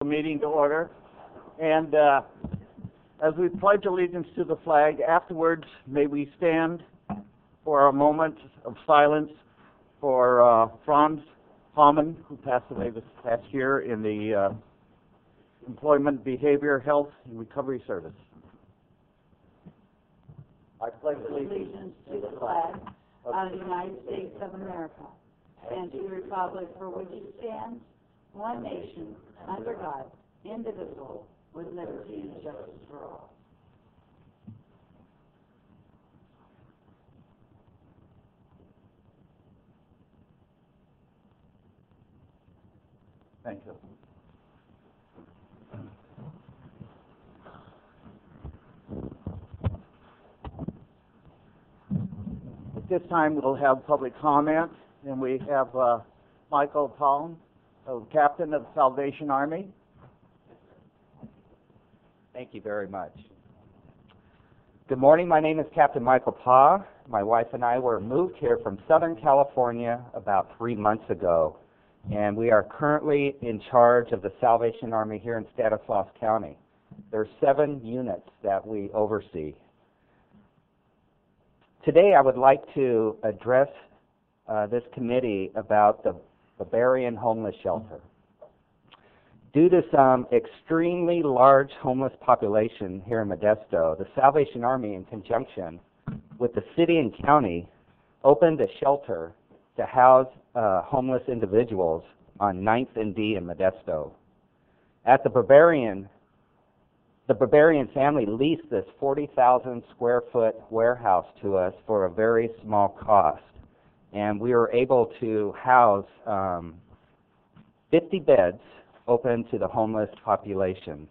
meeting to order. And as we pledge allegiance to the flag, afterwards may we stand for a moment of silence for Franz Haumann, who passed away this past year in the Employment, Behavior, Health, and Recovery Service. I pledge allegiance to the flag of the United States of America and to the republic for which it stands, one nation, under God, indivisible, with liberty and justice for all. Thank you. At this time, we'll have public comment, and we have Michael Palm, Captain of the Salvation Army. Thank you very much. Good morning. My name is Captain Michael Pa. My wife and I were moved here from Southern California about 3 months ago, and we are currently in charge of the Salvation Army here in Stanislaus County. There are 7 units that we oversee. Today I would like to address this committee about the Bavarian Homeless Shelter. Due to some extremely large homeless population here in Modesto, the Salvation Army, in conjunction with the city and county, opened a shelter to house homeless individuals on 9th and D in Modesto. At the Bavarian family leased this 40,000 square foot warehouse to us for a very small cost, and we were able to house 50 beds open to the homeless population.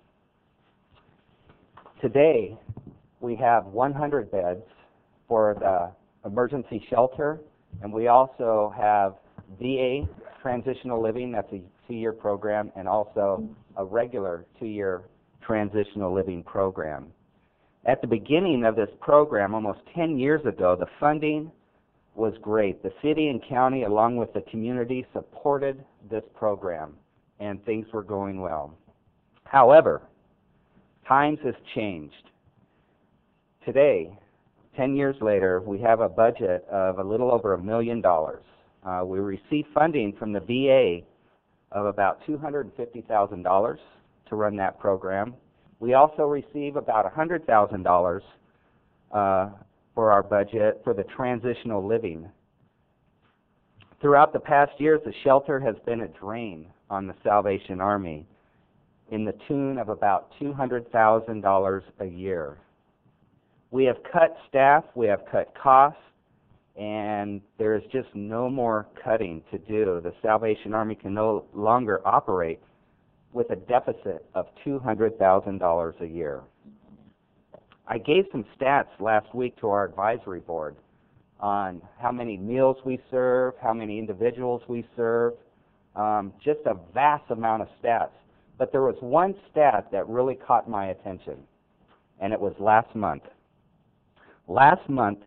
Today, we have 100 beds for the emergency shelter, and we also have VA transitional living, that's a 2-year program, and also a regular 2-year transitional living program. At the beginning of this program, almost 10 years ago, the funding was great. The city and county, along with the community, supported this program, and things were going well. However, times has changed. Today, 10 years later, we have a budget of a little over $1 million. We received funding from the VA of about $250,000 to run that program. We also receive about $100,000 for our budget for the transitional living. Throughout the past years, the shelter has been a drain on the Salvation Army in the tune of about $200,000 a year. We have cut staff, we have cut costs, and there is just no more cutting to do. The Salvation Army can no longer operate with a deficit of $200,000 a year. I gave some stats last week to our advisory board on how many meals we serve, how many individuals we serve, just a vast amount of stats. But there was one stat that really caught my attention, and it was last month. Last month,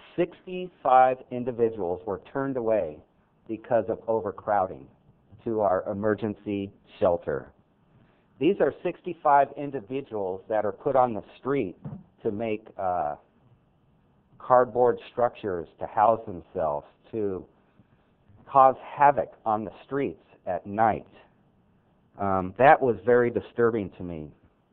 65 individuals were turned away because of overcrowding to our emergency shelter. These are 65 individuals that are put on the street to make cardboard structures to house themselves, to cause havoc on the streets at night. That was very disturbing to me.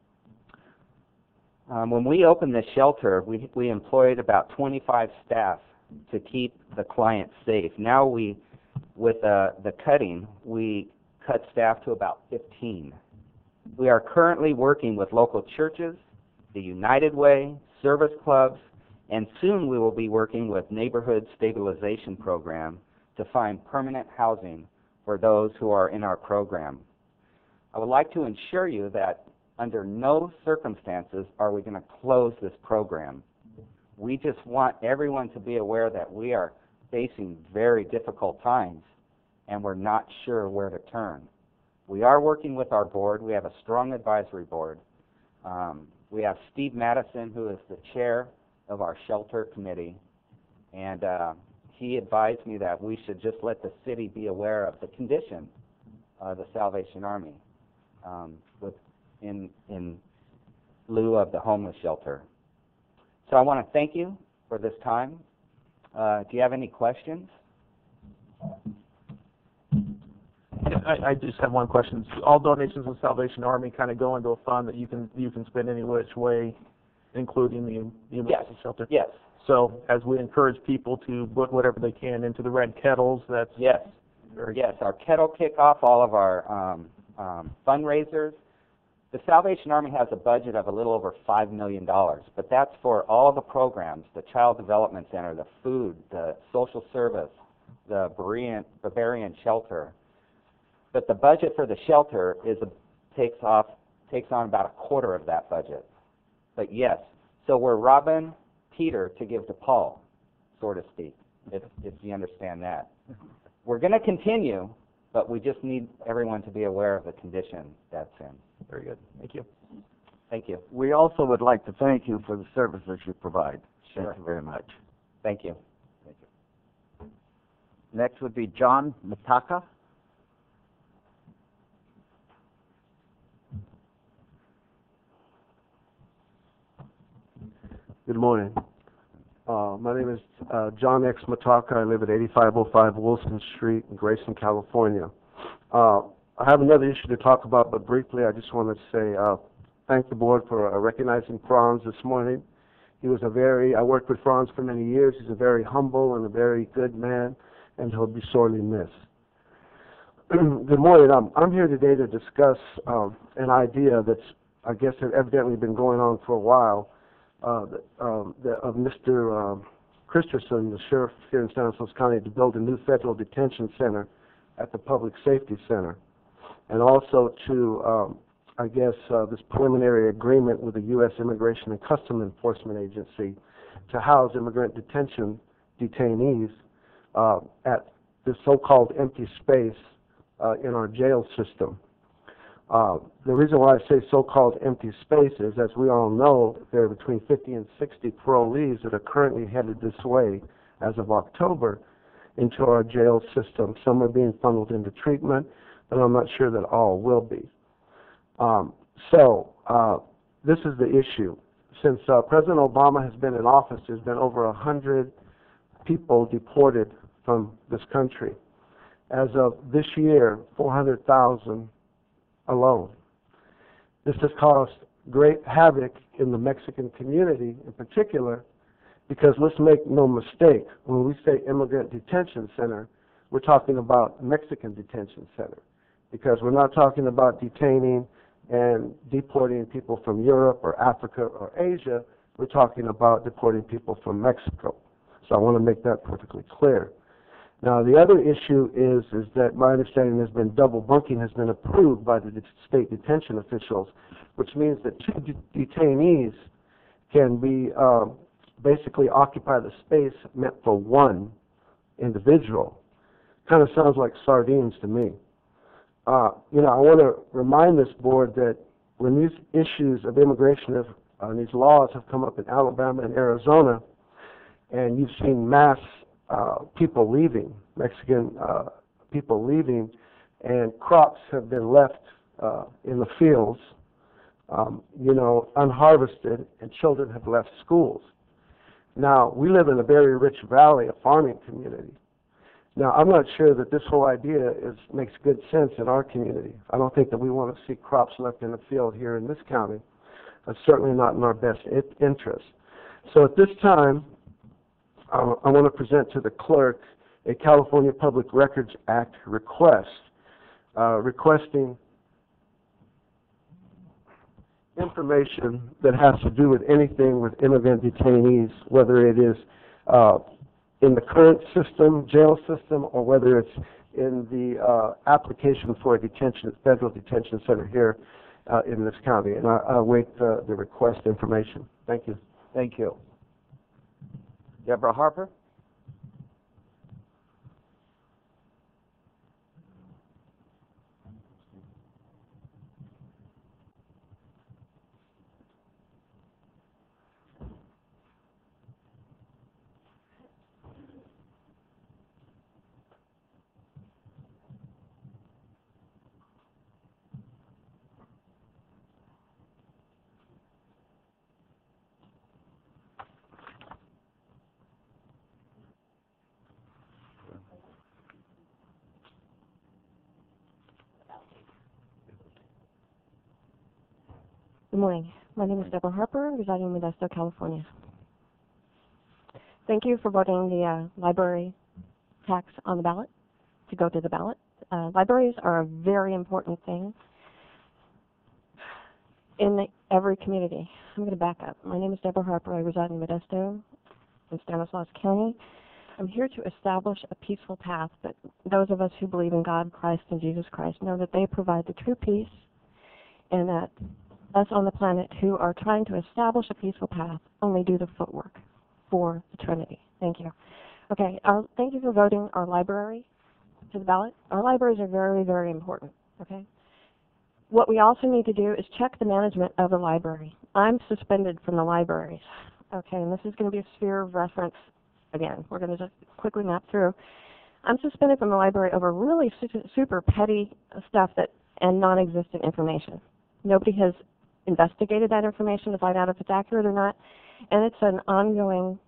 When we opened this shelter, we employed about 25 staff to keep the clients safe. Now with the cutting, we cut staff to about 15. We are currently working with local churches, the United Way, service clubs, and soon we will be working with Neighborhood Stabilization Program to find permanent housing for those who are in our program. I would like to assure you that under no circumstances are we going to close this program. We just want everyone to be aware that we are facing very difficult times and we're not sure where to turn. We are working with our board. We have a strong advisory board. We have Steve Madison, who is the chair of our shelter committee, and he advised me that we should just let the city be aware of the condition of the Salvation Army. in lieu of the homeless shelter. So I want to thank you for this time. Do you have any questions? I just have one question. All donations from Salvation Army kind of go into a fund that you can spend any which way, including the emergency shelter. Yes. So as we encourage people to put whatever they can into the red kettles, that's yes. Very yes. Our kettle kickoff, all of our fundraisers. The Salvation Army has a budget of a little over $5 million, but that's for all the programs: the Child Development Center, the food, the social service, the Bavarian shelter. But the budget for the shelter takes on about a quarter of that budget. But yes, so we're robbing Peter to give to Paul, so to speak, if you understand that. We're going to continue, but we just need everyone to be aware of the condition that's in. very good. Thank you. Thank you. We also would like to thank you for the services you provide. Sure. Thank you very much. Thank you. Next would be John Mataka. Good morning. My name is John X. Mataka. I live at 8505 Wilson Street in Grayson, California. I have another issue to talk about, but briefly I just wanted to say thank the board for recognizing Franz this morning. He was I worked with Franz for many years. He's a very humble and a very good man, and he'll be sorely missed. Good morning. I'm here today to discuss an idea that's, I guess, evidently been going on for a while, of Mr. Christensen, the sheriff here in San Francisco County, to build a new federal detention center at the Public Safety Center, and also to, I guess, this preliminary agreement with the U.S. Immigration and Customs Enforcement Agency to house immigrant detention detainees at this so-called empty space in our jail system. The reason why I say so-called empty space is, as we all know, there are between 50 and 60 parolees that are currently headed this way as of October into our jail system. Some are being funneled into treatment, but I'm not sure that all will be. This is the issue. Since President Obama has been in office, there's been over 100 people deported from this country. As of this year, 400,000 alone. This has caused great havoc in the Mexican community in particular, because let's make no mistake, when we say immigrant detention center, we're talking about Mexican detention center, because we're not talking about detaining and deporting people from Europe or Africa or Asia. We're talking about deporting people from Mexico. So I want to make that perfectly clear. Now, the other issue is that my understanding has been double bunking has been approved by the state detention officials, which means that two detainees can be basically occupy the space meant for one individual. Kind of sounds like sardines to me. I want to remind this board that when these issues of immigration and these laws have come up in Alabama and Arizona, and you've seen mass people leaving, Mexican people leaving, and crops have been left in the fields, unharvested, and children have left schools. Now, we live in a very rich valley, a farming community. Now, I'm not sure that this whole idea makes good sense in our community. I don't think that we want to see crops left in the field here in this county. That's certainly not in our best interest. So at this time, I want to present to the clerk a California Public Records Act request, requesting information that has to do with anything with immigrant detainees, whether it is in the current system, jail system, or whether it's in the application for a federal detention center here in this county. And I await the request information. Thank you. Thank you. Deborah Harper. Good morning. My name is Deborah Harper, residing in Modesto, California. Thank you for voting the library tax on the ballot, to go to the ballot. Libraries are a very important thing in every community. I'm going to back up. My name is Deborah Harper. I reside in Modesto in Stanislaus County. I'm here to establish a peaceful path, but those of us who believe in God, Christ, and Jesus Christ know that they provide the true peace, and that us on the planet who are trying to establish a peaceful path only do the footwork for the Trinity. Thank you. Okay, thank you for voting our library to the ballot. Our libraries are very, very important, okay? What we also need to do is check the management of the library. I'm suspended from the libraries, okay, and this is going to be a sphere of reference. Again, we're going to just quickly map through. I'm suspended from the library over really super petty stuff and non-existent information. Nobody has investigated that information to find out if it's accurate or not, and it's an ongoing,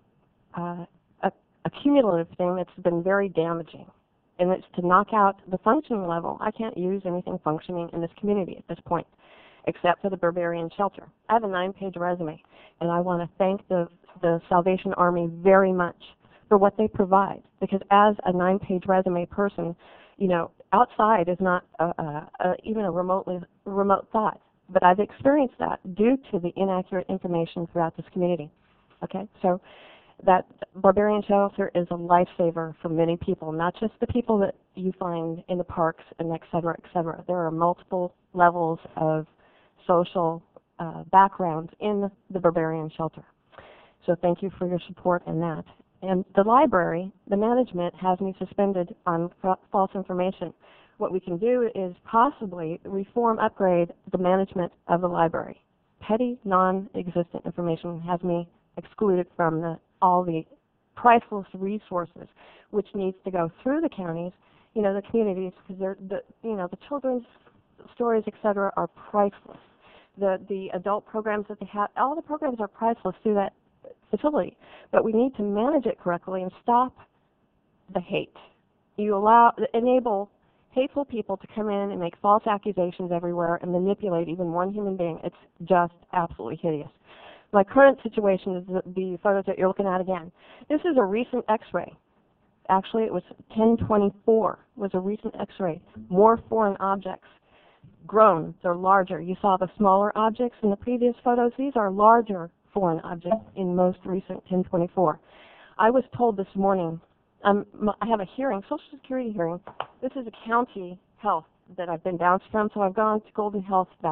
a cumulative thing that's been very damaging. And it's to knock out the functioning level. I can't use anything functioning in this community at this point, except for the Barbarian Shelter. I have a 9-page resume, and I want to thank the Salvation Army very much for what they provide. Because as a 9-page resume person, you know, outside is not even a remote thought. But I've experienced that due to the inaccurate information throughout this community. Okay, so that Barbarian Shelter is a lifesaver for many people, not just the people that you find in the parks and et cetera, et cetera. There are multiple levels of social backgrounds in the Barbarian Shelter. So thank you for your support in that. And the library, the management has me suspended on false information. What we can do is possibly reform, upgrade the management of the library. Petty, non-existent information has me excluded from all the priceless resources, which needs to go through the counties, you know, the communities, because the children's stories, etc., are priceless. The adult programs that they have, all the programs are priceless through that facility, but we need to manage it correctly and stop the hate. You enable hateful people to come in and make false accusations everywhere and manipulate even one human being. It's just absolutely hideous. My current situation is the photos that you're looking at again. This is a recent x-ray. Actually, it was 1024 was a recent x-ray. More foreign objects. Grown, they're larger. You saw the smaller objects in the previous photos. These are larger foreign objects in most recent 1024. I was told this morning, I have a hearing, Social Security hearing. This is a county health that I've been bounced from, so I've gone to Golden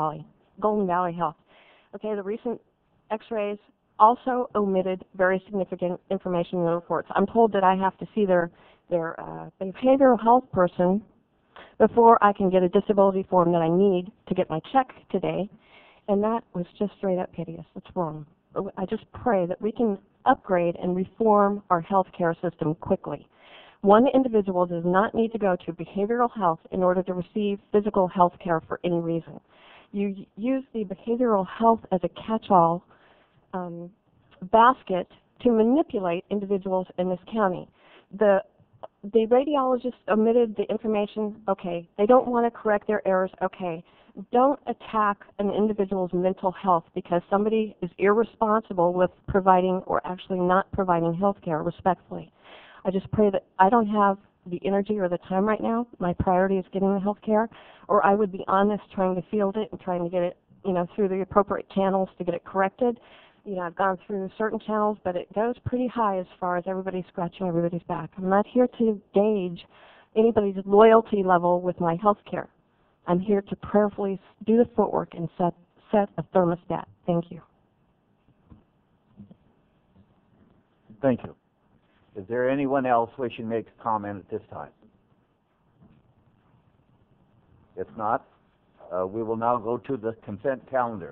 Valley Health. Okay, the recent x-rays also omitted very significant information in the reports. I'm told that I have to see their behavioral health person before I can get a disability form that I need to get my check today, and that was just straight up hideous. It's wrong. I just pray that we can upgrade and reform our health care system quickly. One individual does not need to go to behavioral health in order to receive physical health care for any reason. You use the behavioral health as a catch-all basket to manipulate individuals in this county. The radiologist omitted the information, okay. They don't want to correct their errors, okay. Don't attack an individual's mental health because somebody is irresponsible with providing or actually not providing health care respectfully. I just pray that I don't have the energy or the time right now. My priority is getting the health care, or I would be on this trying to field it and trying to get it, you know, through the appropriate channels to get it corrected. You know, I've gone through certain channels, but it goes pretty high as far as everybody scratching everybody's back. I'm not here to gauge anybody's loyalty level with my health care. I'm here to prayerfully do the footwork and set a thermostat. Thank you. Thank you. Is there anyone else wishing to make a comment at this time? If not, we will now go to the consent calendar.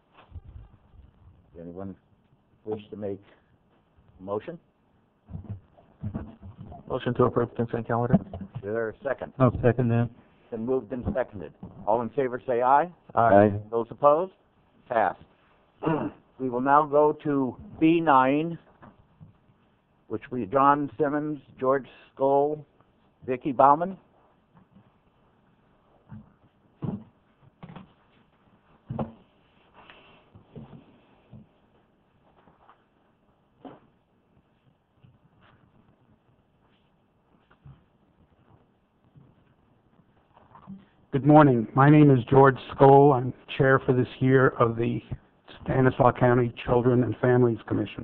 Anyone wish to make a motion? Motion to approve consent calendar. Is there a second? I'll second that. Been moved and seconded. All in favor say aye. Aye. Those opposed? Passed. We will now go to B9, which we John Simmons, George Skoll, Vicki Bauman. Good morning. My name is George Skoll. I'm chair for this year of the Stanislaus County Children and Families Commission.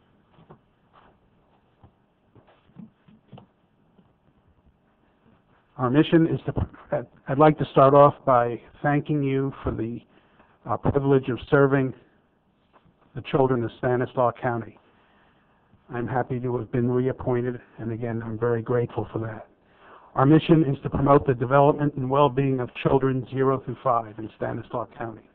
Our mission is to, I'd like to start off by thanking you for the privilege of serving the children of Stanislaus County. I'm happy to have been reappointed, and again, I'm very grateful for that. Our mission is to promote the development and well-being of children 0 through 5 in Stanislaus County.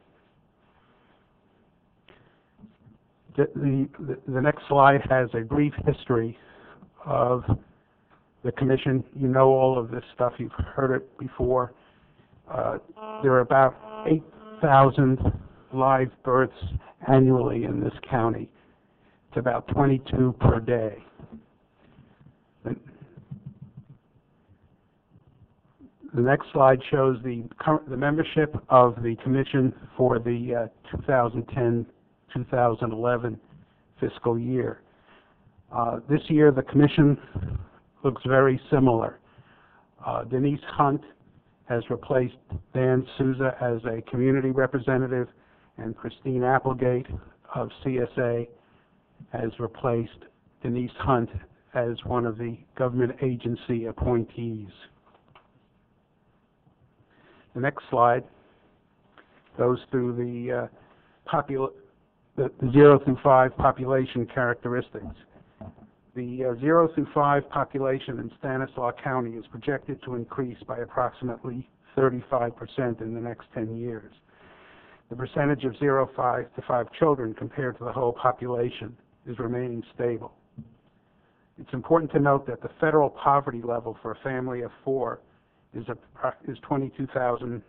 The next slide has a brief history of the commission. You know all of this stuff. You've heard it before. There are about 8,000 live births annually in this county. It's about 22 per day. The next slide shows the membership of the commission for the 2010-2011 fiscal year. This year the commission looks very similar. Denise Hunt has replaced Dan Souza as a community representative, and Christine Applegate of CSA has replaced Denise Hunt as one of the government agency appointees. The next slide goes through the 0 through 5 population characteristics. The 0 through 5 population in Stanislaus County is projected to increase by approximately 35% in the next 10 years. The percentage of 0 to 5 children compared to the whole population is remaining stable. It's important to note that the federal poverty level for a family of 4 is $22,350.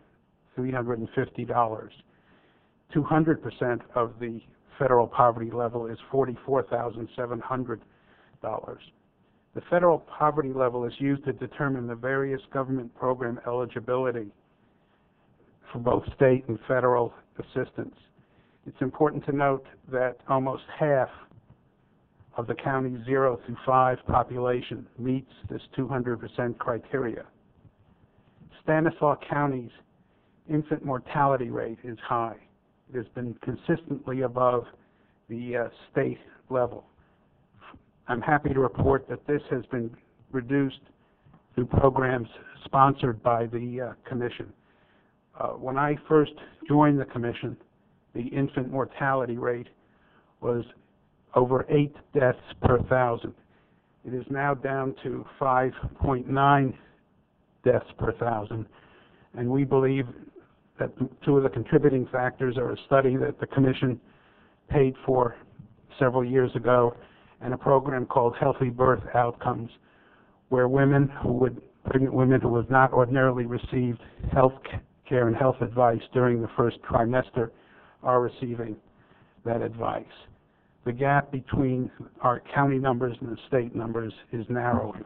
200% of the federal poverty level is $44,700. The federal poverty level is used to determine the various government program eligibility for both state and federal assistance. It's important to note that almost half of the county's 0 through 5 population meets this 200% criteria. Stanislaus County's infant mortality rate is high. It has been consistently above the state level. I'm happy to report that this has been reduced through programs sponsored by the commission. When I first joined the commission, the infant mortality rate was over 8 deaths per 1,000. It is now down to 5.9 deaths per 1,000, and we believe that two of the contributing factors are a study that the commission paid for several years ago and a program called Healthy Birth Outcomes, where pregnant women who have not ordinarily received health care and health advice during the first trimester are receiving that advice. The gap between our county numbers and the state numbers is narrowing.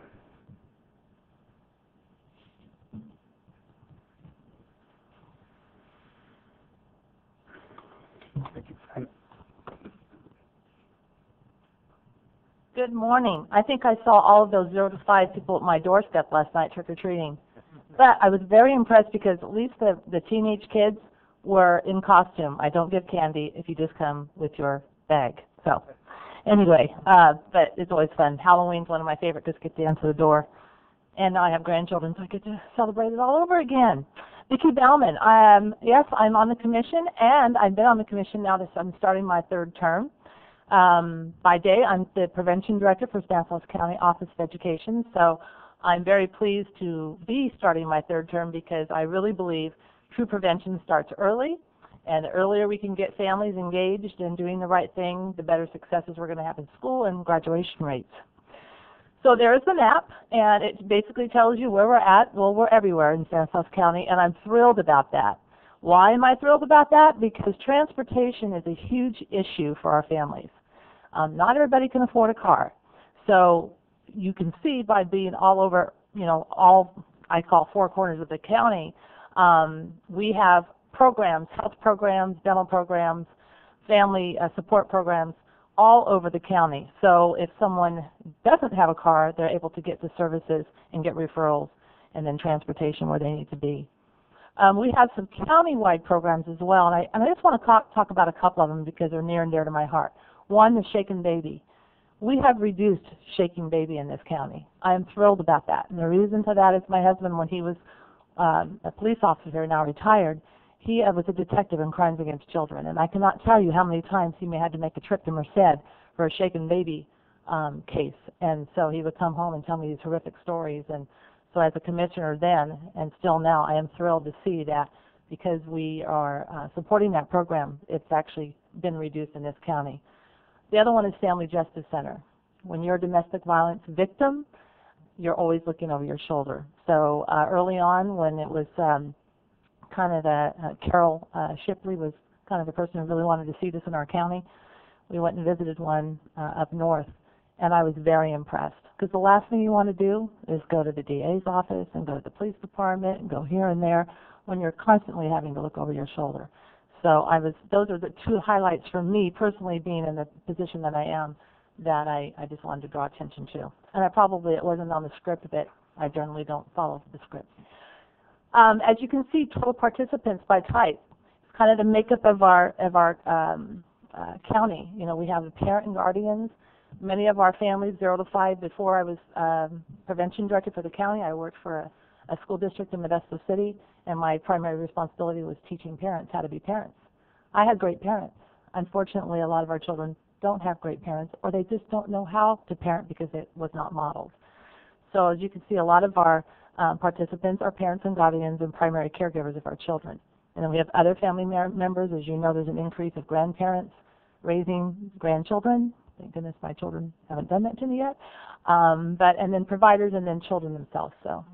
Thank you. Good morning. I think I saw all of those 0 to 5 people at my doorstep last night trick-or-treating. But I was very impressed because at least the teenage kids were in costume. I don't give candy if you just come with your bag. So anyway, but it's always fun. Halloween's one of my favorite, just get to answer the door. And now I have grandchildren, so I get to celebrate it all over again. Vicki Bellman, yes, I'm on the commission, and I've been on the commission now that I'm starting my 3rd term. By day, I'm the prevention director for Stanislaus County Office of Education, so I'm very pleased to be starting my 3rd term because I really believe true prevention starts early, and the earlier we can get families engaged in doing the right thing, the better successes we're going to have in school and graduation rates. So there's the map, and it basically tells you where we're at. Well, we're everywhere in Stanislaus County, and I'm thrilled about that. Why am I thrilled about that? Because transportation is a huge issue for our families. Not everybody can afford a car. So you can see by being all over, all I call 4 corners of the county, we have programs, health programs, dental programs, family support programs, all over the county. So if someone doesn't have a car, they're able to get to services and get referrals and then transportation where they need to be. We have some county-wide programs as well, and I just want to talk about a couple of them because they're near and dear to my heart. One, the Shaken Baby. We have reduced Shaken Baby in this county. I am thrilled about that, and the reason for that is my husband, when he was a police officer, now retired, he was a detective in crimes against children, and I cannot tell you how many times he may have had to make a trip to Merced for a Shaken Baby case, and so he would come home and tell me these horrific stories. And so as a commissioner then, and still now, I am thrilled to see that because we are supporting that program, it's actually been reduced in this county. The other one is Family Justice Center. When you're a domestic violence victim, you're always looking over your shoulder. So early on, when it was kind of Carol Shipley was kind of the person who really wanted to see this in our county, we went and visited one up north, and I was very impressed. Because the last thing you want to do is go to the DA's office and go to the police department and go here and there when you're constantly having to look over your shoulder. So those are the two highlights for me personally, being in the position that I am, that I just wanted to draw attention to. And it wasn't on the script, but I generally don't follow the script. As you can see, total participants by type. It's kind of the makeup of our county. You know, we have parent and guardians. Many of our families, 0 to 5, before I was prevention director for the county, I worked for a school district in Modesto City, and my primary responsibility was teaching parents how to be parents. I had great parents. Unfortunately, a lot of our children don't have great parents, or they just don't know how to parent because it was not modeled. So as you can see, a lot of our participants are parents and guardians and primary caregivers of our children. And then we have other family members. As you know, there's an increase of grandparents raising grandchildren. Thank goodness my children haven't done that to me yet. And then providers, and then children themselves. So,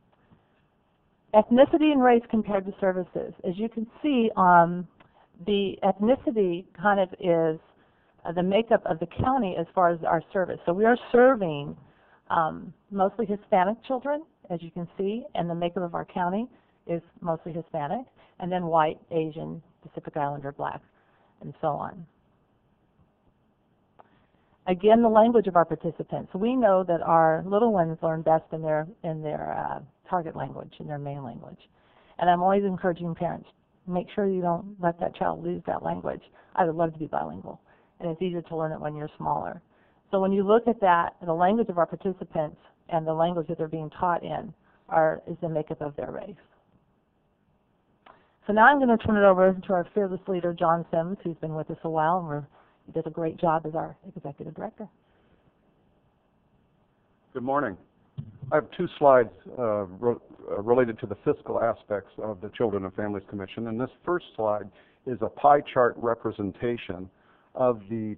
ethnicity and race compared to services. As you can see, the ethnicity kind of is the makeup of the county as far as our service. So we are serving mostly Hispanic children, as you can see, and the makeup of our county is mostly Hispanic, and then white, Asian, Pacific Islander, Black, and so on. Again, the language of our participants. We know that our little ones learn best in their target language, in their main language. And I'm always encouraging parents, make sure you don't let that child lose that language. I would love to be bilingual, and it's easier to learn it when you're smaller. So when you look at that, the language of our participants and the language that they're being taught in is the makeup of their race. So now I'm going to turn it over to our fearless leader, John Sims, who's been with us a while, and he does a great job as our executive director. Good morning. I have two slides related to the fiscal aspects of the Children and Families Commission, and this first slide is a pie chart representation of the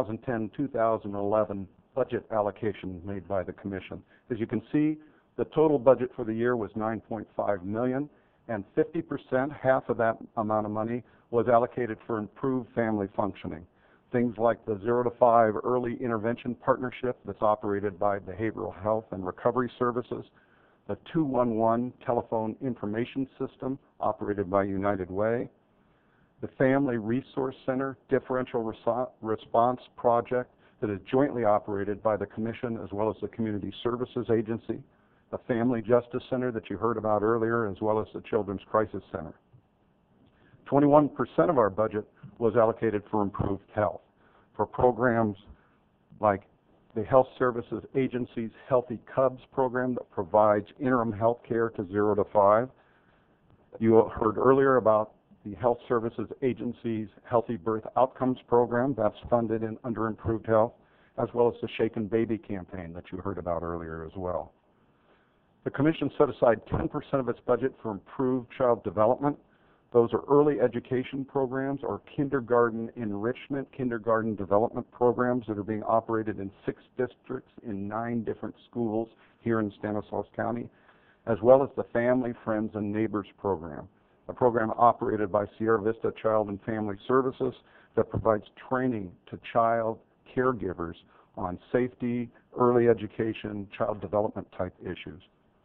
2010-2011 budget allocation made by the Commission. As you can see, the total budget for the year was $9.5 million, and 50%, half of that amount of money, was allocated for improved family functioning. Things like the 0 to 5 Early Intervention Partnership that's operated by Behavioral Health and Recovery Services, the 211 Telephone Information System operated by United Way, the Family Resource Center Differential Response Project that is jointly operated by the Commission as well as the Community Services Agency, the Family Justice Center that you heard about earlier, as well as the Children's Crisis Center. 21% of our budget was allocated for improved health, for programs like the Health Services Agency's Healthy Cubs program that provides interim health care to 0 to 5. You heard earlier about the Health Services Agency's Healthy Birth Outcomes program that's funded under Improved Health, as well as the Shaken Baby campaign that you heard about earlier as well. The Commission set aside 10% of its budget for improved child development. Those are early education programs or kindergarten enrichment, kindergarten development programs that are being operated in 6 districts in 9 different schools here in Stanislaus County, as well as the Family, Friends, and Neighbors program, a program operated by Sierra Vista Child and Family Services that provides training to child caregivers on safety, early education, child development type issues.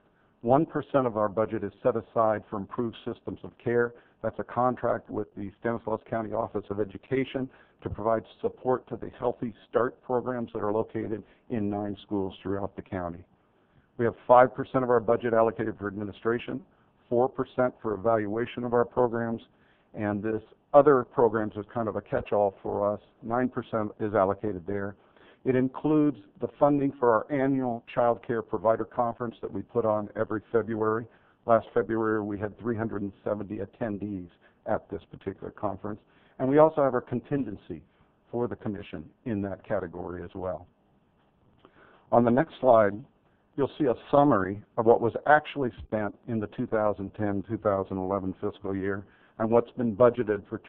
1% of our budget is set aside for improved systems of care. That's a contract with the Stanislaus County Office of Education to provide support to the Healthy Start programs that are located in 9 schools throughout the county. We have 5% of our budget allocated for administration, 4% for evaluation of our programs, and this other programs is kind of a catch-all for us. 9% is allocated there. It includes the funding for our annual child care provider conference that we put on every February. Last February, we had 370 attendees at this particular conference. And we also have our contingency for the commission in that category as well. On the next slide, you'll see a summary of what was actually spent in the 2010-2011 fiscal year and what's been budgeted for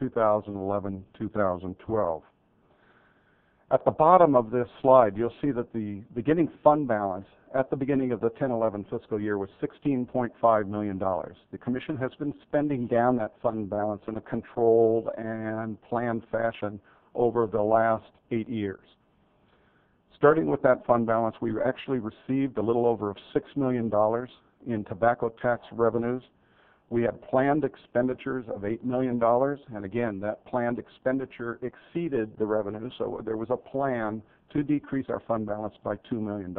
2011-2012. At the bottom of this slide, you'll see that the beginning fund balance at the beginning of the 10-11 fiscal year was $16.5 million. The Commission has been spending down that fund balance in a controlled and planned fashion over the last 8 years. Starting with that fund balance, we actually received a little over $6 million in tobacco tax revenues. We had planned expenditures of $8 million, and again, that planned expenditure exceeded the revenue, so there was a plan to decrease our fund balance by $2 million.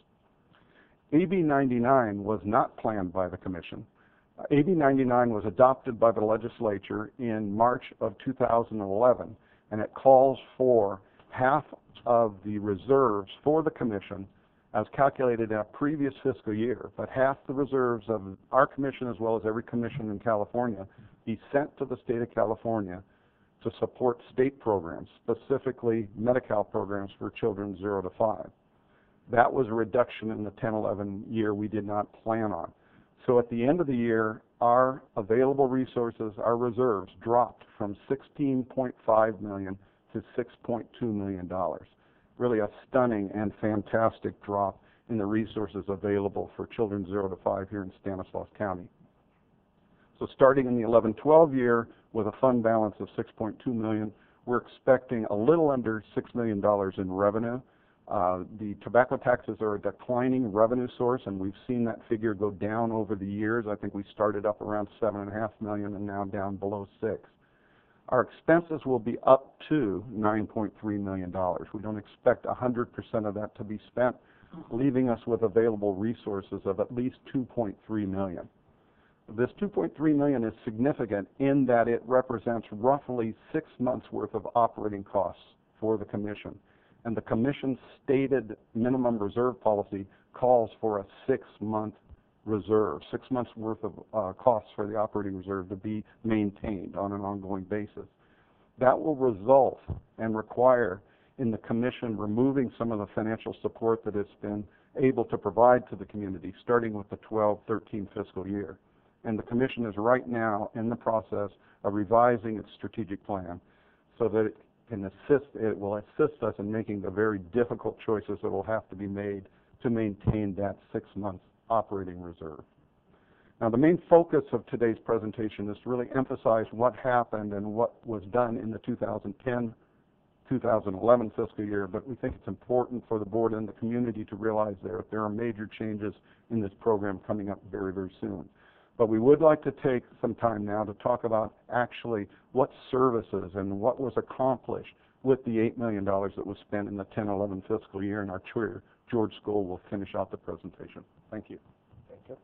AB 99 was not planned by the Commission. AB 99 was adopted by the legislature in March of 2011, and it calls for half of the reserves for the Commission as calculated in a previous fiscal year, but half the reserves of our commission as well as every commission in California be sent to the state of California to support state programs, specifically Medi-Cal programs for children 0 to 5. That was a reduction in the 10-11 year we did not plan on. So at the end of the year, our available resources, our reserves, dropped from $16.5 million to $6.2 million. Really a stunning and fantastic drop in the resources available for children 0 to 5 here in Stanislaus County. So starting in the 11-12 year with a fund balance of $6.2 million, we're expecting a little under $6 million in revenue. The tobacco taxes are a declining revenue source, and we've seen that figure go down over the years. I think we started up around $7.5 million and now down below $6 million. Our expenses will be up to $9.3 million. We don't expect 100% of that to be spent, leaving us with available resources of at least $2.3 million. This $2.3 million is significant in that it represents roughly 6 months' worth of operating costs for the Commission. And the Commission's stated minimum reserve policy calls for a 6-month reserve, 6 months' worth of costs for the operating reserve to be maintained on an ongoing basis. That will result and require in the Commission removing some of the financial support that it's been able to provide to the community, starting with the 12-13 fiscal year. And the Commission is right now in the process of revising its strategic plan so that it will assist us in making the very difficult choices that will have to be made to maintain that 6 months operating reserve. Now, the main focus of today's presentation is to really emphasize what happened and what was done in the 2010-2011 fiscal year, but we think it's important for the board and the community to realize that there are major changes in this program coming up very, very soon. But we would like to take some time now to talk about actually what services and what was accomplished with the $8 million that was spent in the 10-11 fiscal year, and our chair, George Skoll, will finish out the presentation. Thank you. Thank you.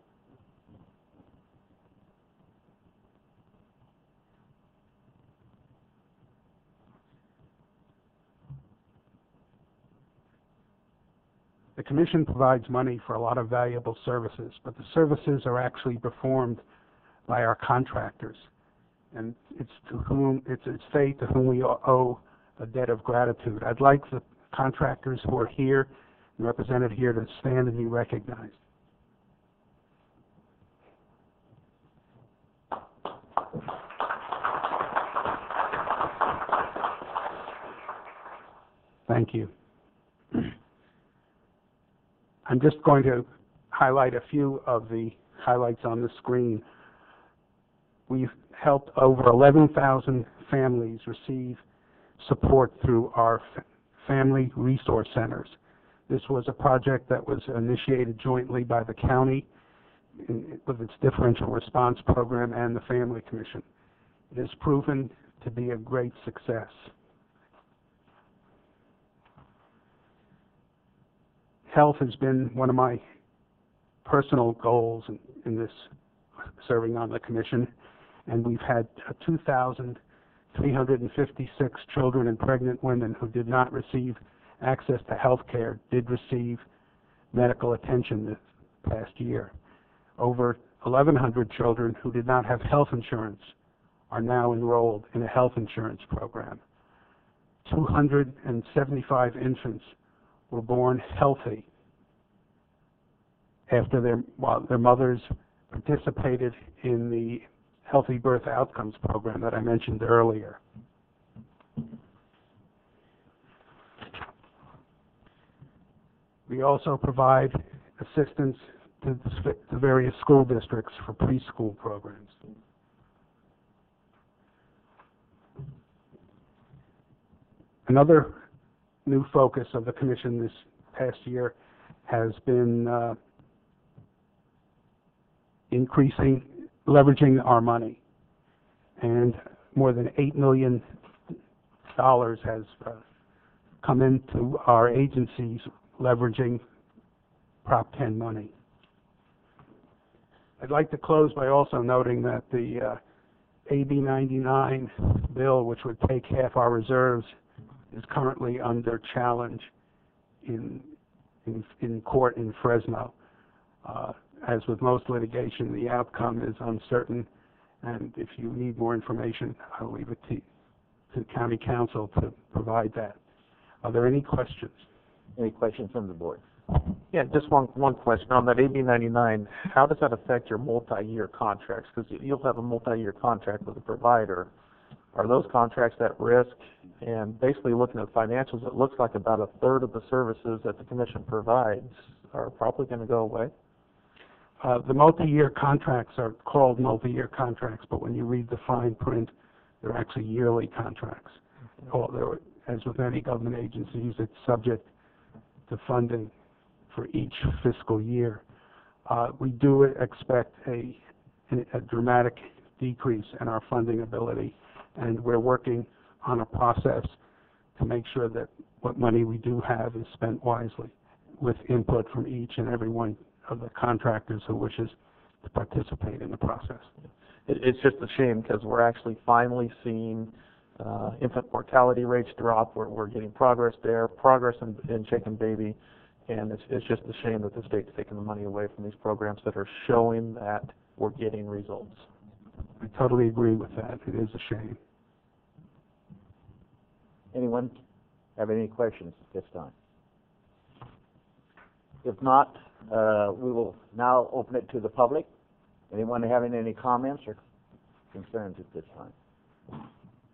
The Commission provides money for a lot of valuable services, but the services are actually performed by our contractors. And it's they to whom we owe a debt of gratitude. I'd like the contractors who are here and represented here to stand and be recognized. Thank you. I'm just going to highlight a few of the highlights on the screen. We've helped over 11,000 families receive support through our family resource centers. This was a project that was initiated jointly by the county with its differential response program and the Family Commission. It has proven to be a great success. Health has been one of my personal goals in this serving on the commission, and we've had 2,356 children and pregnant women who did not receive access to health care did receive medical attention this past year. Over 1,100 children who did not have health insurance are now enrolled in a health insurance program. 275 infants were born healthy after while their mothers participated in the Healthy Birth Outcomes program that I mentioned earlier. We also provide assistance to the various school districts for preschool programs. Another new focus of the Commission this past year has been leveraging our money. And more than $8 million has come into our agencies leveraging Prop 10 money. I'd like to close by also noting that the AB 99 bill, which would take half our reserves, is currently under challenge in court in Fresno. As with most litigation, the outcome is uncertain, and if you need more information, I'll leave it to County Counsel to provide that. Are there any questions? Any questions from the board? Yeah, just one question. On that AB 99, how does that affect your multi-year contracts? Because you'll have a multi-year contract with a provider. Are those contracts at risk? And basically looking at financials, it looks like about a third of the services that the Commission provides are probably going to go away. The multi-year contracts are called multi-year contracts, but when you read the fine print, they're actually yearly contracts. As with any government agencies, it's subject to funding for each fiscal year. We do expect a dramatic decrease in our funding ability, and we're working on a process to make sure that what money we do have is spent wisely, with input from each and every one of the contractors who wishes to participate in the process. It's just a shame because we're actually finally seeing infant mortality rates drop. We're getting progress there, progress in Shaken Baby, and it's just a shame that the state's taking the money away from these programs that are showing that we're getting results. I totally agree with that. It is a shame. Anyone have any questions at this time? If not, we will now open it to the public. Anyone having any comments or concerns at this time?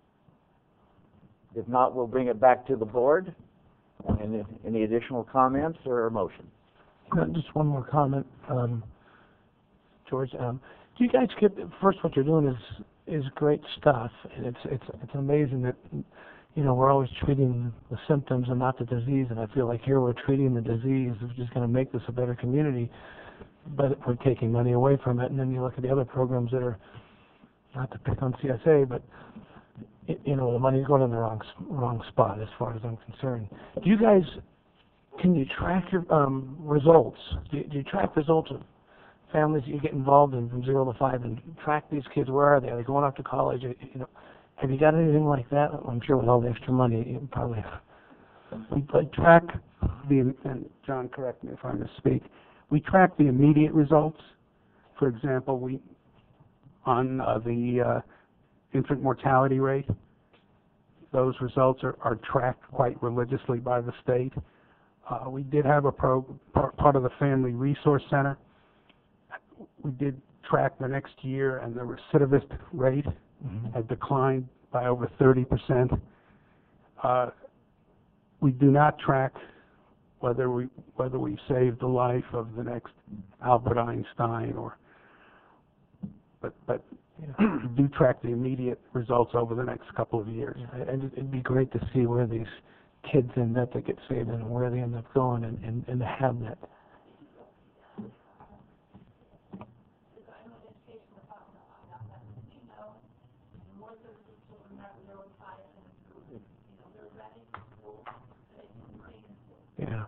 If not, we'll bring it back to the board. Any additional comments or motions? Just one more comment, George. Do you guys get first? What you're doing is great stuff, and it's amazing that we're always treating the symptoms and not the disease. And I feel like here we're treating the disease, which is going to make this a better community, but we're taking money away from it. And then you look at the other programs that are, not to pick on CSA, but the money's going in the wrong spot as far as I'm concerned. Do you guys, can you track your results? Do you track results of families that you get involved in from 0 to 5 and track these kids? Where are they? Are they going off to college? Have you got anything like that? I'm sure with all the extra money, you probably have. We track and John, correct me if I misspeak, we track the immediate results. For example, on the infant mortality rate, those results are tracked quite religiously by the state. We did have a part of the Family Resource Center. We did track the next year, and the recidivist rate had declined by over 30%. We do not track whether we saved the life of the next Albert Einstein, but we do track the immediate results over the next couple of years. And it'd be great to see where these kids end up that get saved and where they end up going, and to have that. Yeah.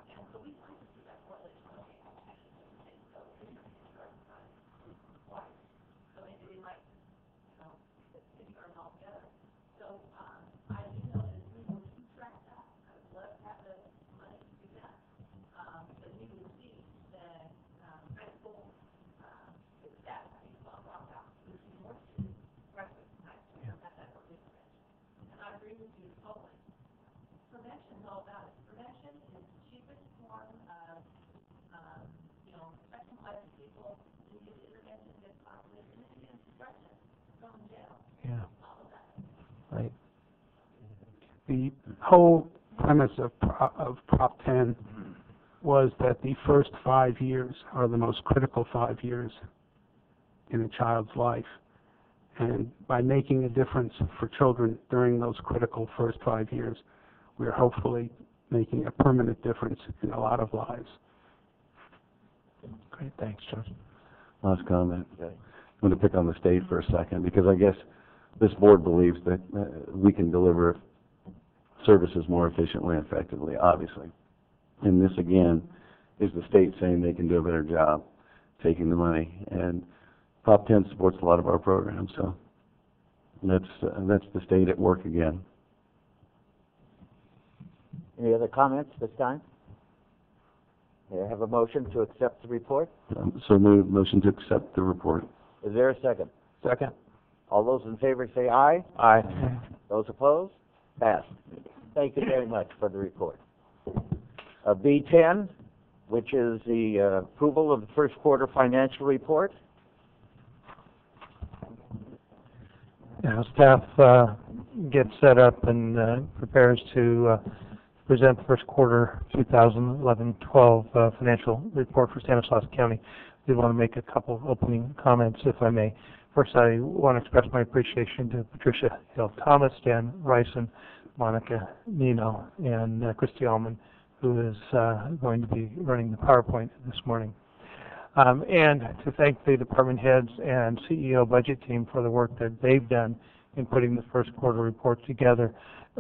Yeah. Right. The whole premise of Prop 10 was that the first 5 years are the most critical 5 years in a child's life. And by making a difference for children during those critical first 5 years, we're hopefully making a permanent difference in a lot of lives. Great. Thanks, George. Last comment. I'm going to pick on the state for a second because I guess this board believes that we can deliver services more efficiently and effectively, obviously. And this, again, is the state saying they can do a better job taking the money. And Prop 10 supports a lot of our programs, so that's the state at work again. Any other comments this time? May I have a motion to accept the report? So moved. Motion to accept the report. Is there a second? Second. All those in favor say aye. Aye. Those opposed? Passed. Thank you very much for the report. B10, which is the approval of the first quarter financial report. Now, staff gets set up and prepares to present the first quarter 2011-12 financial report for Stanislaus County. I did want to make a couple of opening comments, if I may. First, I want to express my appreciation to Patricia Hill Thomas, Dan Ryson, Monica Nino, and Christy Allman, who is going to be running the PowerPoint this morning. And to thank the department heads and CEO budget team for the work that they've done in putting the first quarter report together.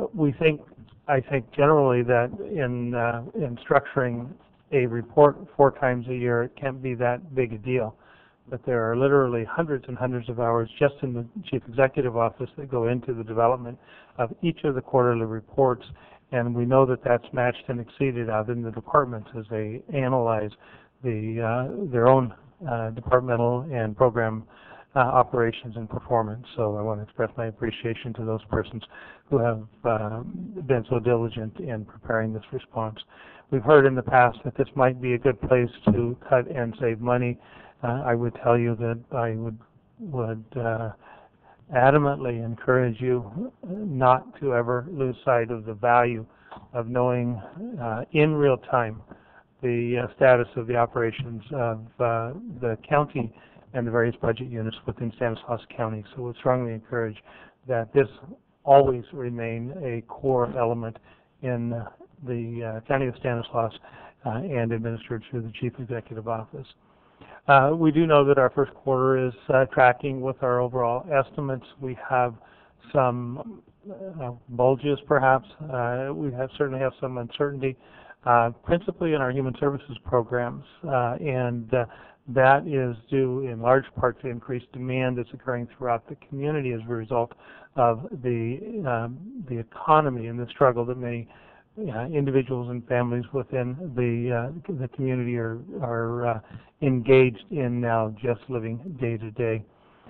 I think generally that in structuring a report 4 times a year, it can't be that big a deal. But there are literally hundreds and hundreds of hours just in the Chief Executive Office that go into the development of each of the quarterly reports, and we know that that's matched and exceeded out in the departments as they analyze their own departmental and program operations and performance. So I want to express my appreciation to those persons who have been so diligent in preparing this response. We've heard in the past that this might be a good place to cut and save money. I would tell you that I would adamantly encourage you not to ever lose sight of the value of knowing in real time the status of the operations of the county and the various budget units within Stanislaus County. So we strongly encourage that this always remain a core element in the County of Stanislaus and administered through the Chief Executive Office. We do know that our first quarter is tracking with our overall estimates. We have some bulges, perhaps. We certainly have some uncertainty, principally in our human services programs, and that is due in large part to increased demand that's occurring throughout the community as a result of the economy and the struggle that many individuals and families within the community are engaged in now, just living day to day.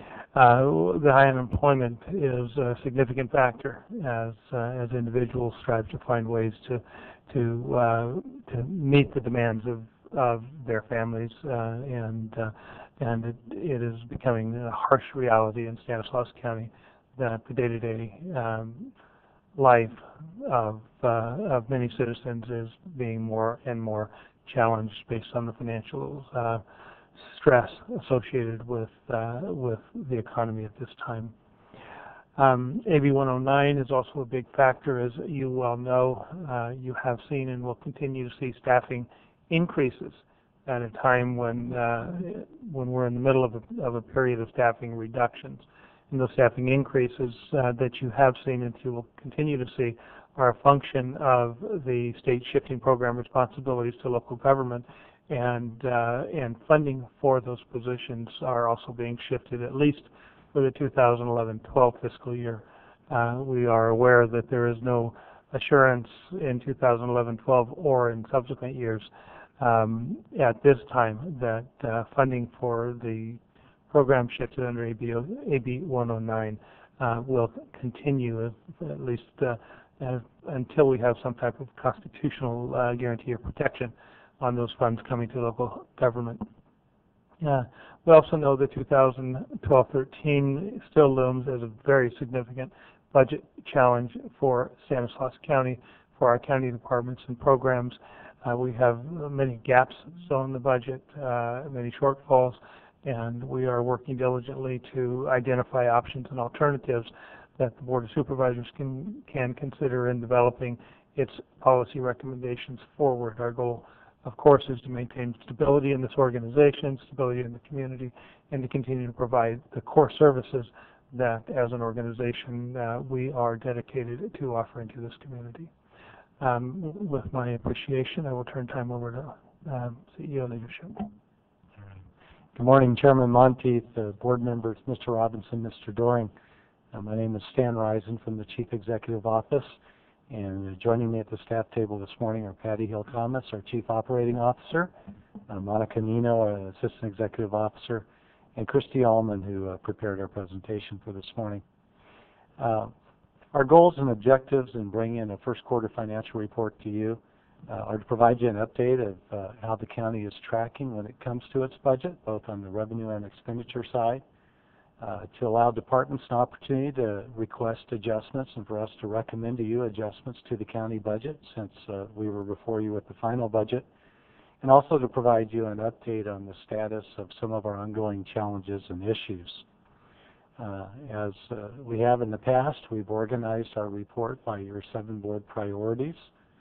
The high unemployment is a significant factor as individuals strive to find ways to meet the demands of their families, and it is becoming a harsh reality in Stanislaus County that the day-to-day life of many citizens is being more and more challenged based on the financial stress associated with the economy at this time. AB 109 is also a big factor, as you well know. You have seen and will continue to see staffing increases at a time when we're in the middle of a period of staffing reductions. And those staffing increases that you have seen and you will continue to see are a function of the state shifting program responsibilities to local government, and funding for those positions are also being shifted, at least for the 2011-12 fiscal year. We are aware that there is no assurance in 2011-12 or in subsequent years at this time that funding for the program shifted under AB 109 will continue, at least until we have some type of constitutional guarantee or protection on those funds coming to local government. We also know that 2012-13 still looms as a very significant budget challenge for Stanislaus County, for our county departments and programs. We have many gaps still in the budget, many shortfalls, and we are working diligently to identify options and alternatives that the Board of Supervisors can consider in developing its policy recommendations forward. Our goal, of course, is to maintain stability in this organization, stability in the community, and to continue to provide the core services that, as an organization, we are dedicated to offering to this community. With my appreciation, I will turn time over to CEO leadership. Good morning, Chairman Monteith, board members, Mr. Robinson, Mr. Doring. My name is Stan Risen from the Chief Executive Office, and joining me at the staff table this morning are Patty Hill Thomas, our Chief Operating Officer, Monica Nino, our Assistant Executive Officer, and Christy Allman, who prepared our presentation for this morning. Our goals and objectives in bringing a first quarter financial report to you are to provide you an update of how the county is tracking when it comes to its budget, both on the revenue and expenditure side, to allow departments an opportunity to request adjustments and for us to recommend to you adjustments to the county budget since we were before you with the final budget, and also to provide you an update on the status of some of our ongoing challenges and issues. As we have in the past, we've organized our report by your 7 board priorities.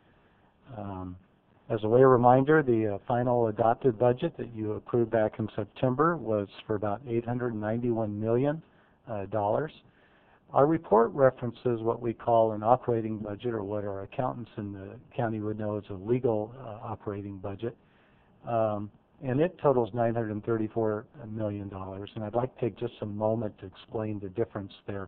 As a way of reminder, the final adopted budget that you approved back in September was for about $891 million. Our report references what we call an operating budget, or what our accountants in the county would know as a legal operating budget. And it totals $934 million. And I'd like to take just a moment to explain the difference there.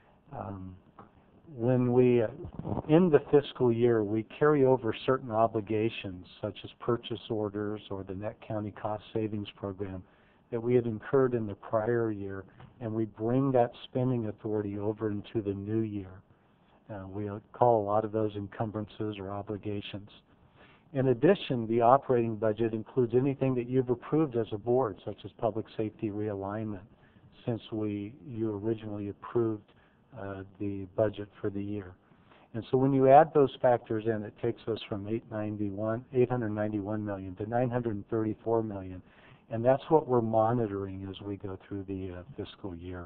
When we end the fiscal year, we carry over certain obligations, such as purchase orders or the Net County Cost Savings Program, that we had incurred in the prior year, and we bring that spending authority over into the new year. We call a lot of those encumbrances or obligations. In addition, the operating budget includes anything that you've approved as a board, such as public safety realignment, since you originally approved the budget for the year. And so when you add those factors in, it takes us from $891 million to $934 million, and that's what we're monitoring as we go through the fiscal year.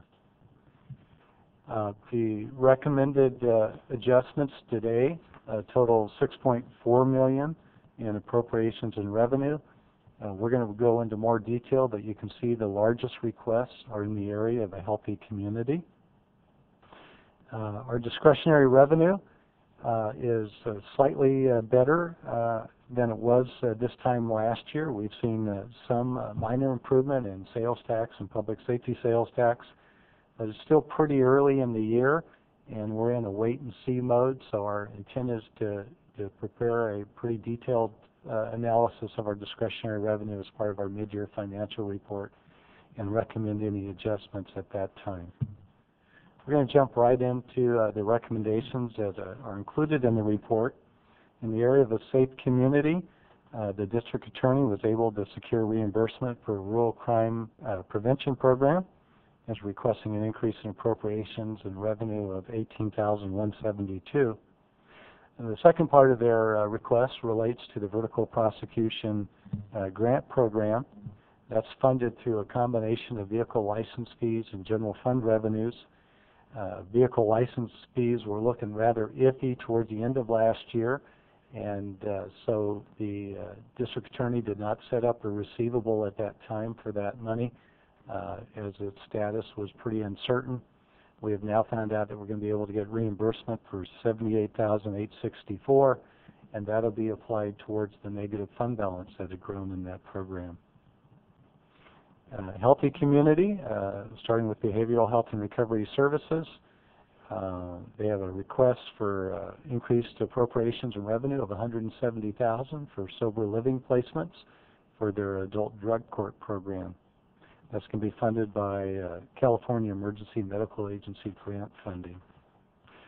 The recommended adjustments today total $6.4 million in appropriations and revenue. We're going to go into more detail, but you can see the largest requests are in the area of a healthy community. Our discretionary revenue is slightly better than it was this time last year. We've seen some minor improvement in sales tax and public safety sales tax, but it's still pretty early in the year, and we're in a wait-and-see mode, so our intent is to prepare a pretty detailed analysis of our discretionary revenue as part of our mid-year financial report and recommend any adjustments at that time. We're going to jump right into the recommendations that are included in the report. In the area of a safe community, the district attorney was able to secure reimbursement for a rural crime prevention program, is requesting an increase in appropriations and revenue of $18,172. And the second part of their request relates to the vertical prosecution grant program. That's funded through a combination of vehicle license fees and general fund revenues. Vehicle license fees were looking rather iffy towards the end of last year, and so the district attorney did not set up a receivable at that time for that money, as its status was pretty uncertain. We have now found out that we're going to be able to get reimbursement for $78,864, and that'll be applied towards the negative fund balance that had grown in that program. Healthy community, starting with behavioral health and recovery services. They have a request for increased appropriations and revenue of $170,000 for sober living placements for their adult drug court program. That's going to be funded by California Emergency Medical Agency grant funding.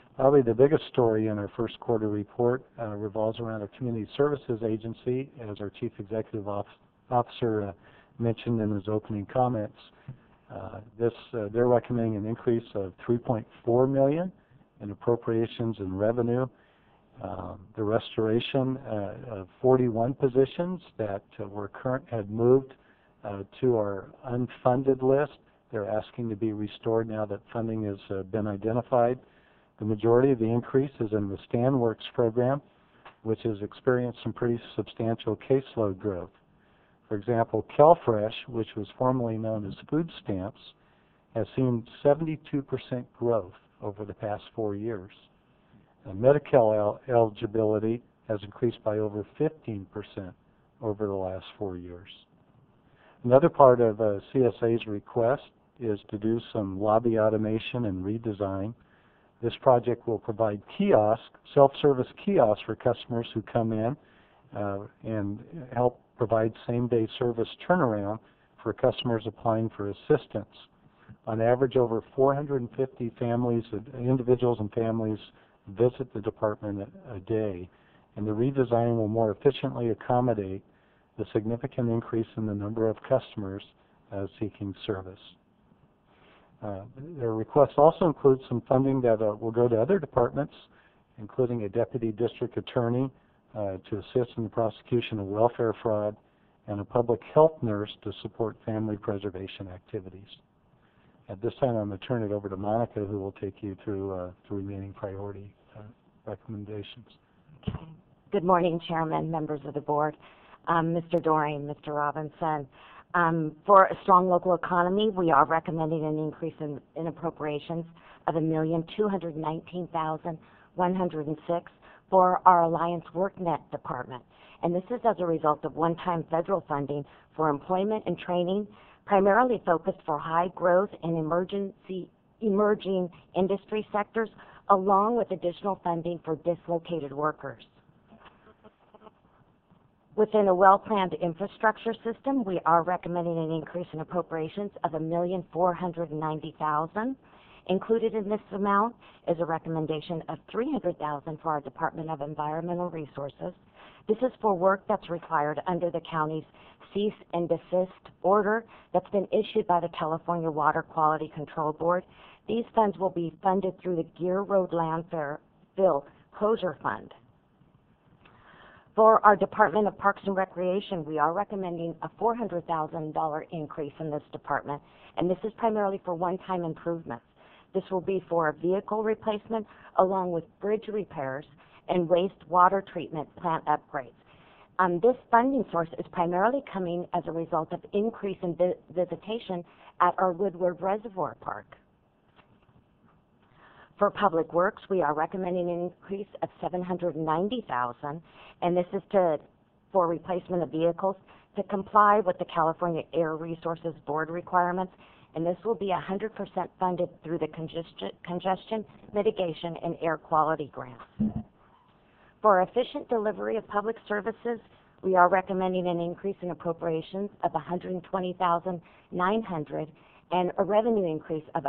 Probably the biggest story in our first quarter report revolves around our Community Services Agency, as our Chief Executive Officer mentioned in his opening comments. They're recommending an increase of $3.4 million in appropriations and revenue. The restoration of 41 positions that had moved to our unfunded list. They're asking to be restored now that funding has been identified. The majority of the increase is in the StanWorks program, which has experienced some pretty substantial caseload growth. For example, CalFresh, which was formerly known as Food Stamps, has seen 72% growth over the past 4 years. And Medi-Cal eligibility has increased by over 15% over the last 4 years. Another part of CSA's request is to do some lobby automation and redesign. This project will provide self-service kiosks for customers who come in and help provide same-day service turnaround for customers applying for assistance. On average, over 450 individuals and families visit the department a day, and the redesign will more efficiently accommodate the significant increase in the number of customers seeking service. Their request also includes some funding that will go to other departments, including a deputy district attorney to assist in the prosecution of welfare fraud, and a public health nurse to support family preservation activities. At this time, I'm going to turn it over to Monica, who will take you through the remaining priority recommendations. Okay. Good morning, Chairman, members of the board, Mr. Doring, Mr. Robinson. For a strong local economy, we are recommending an increase in appropriations of $1,219,106 for our Alliance WorkNet department. And this is as a result of one-time federal funding for employment and training, primarily focused for high growth and emerging industry sectors, along with additional funding for dislocated workers. Within a well-planned infrastructure system, we are recommending an increase in appropriations of $1,490,000. Included in this amount is a recommendation of $300,000 for our Department of Environmental Resources. This is for work that's required under the county's cease and desist order that's been issued by the California Water Quality Control Board. These funds will be funded through the Gear Road Landfill Closure Fund. For our Department of Parks and Recreation, we are recommending a $400,000 increase in this department, and this is primarily for one-time improvements. This will be for vehicle replacement along with bridge repairs and wastewater treatment plant upgrades. This funding source is primarily coming as a result of increase in visitation at our Woodward Reservoir Park. For Public Works, we are recommending an increase of $790,000, and this is for replacement of vehicles to comply with the California Air Resources Board requirements, and this will be 100% funded through the congestion mitigation and air quality grants. For efficient delivery of public services, we are recommending an increase in appropriations of $120,900 and a revenue increase of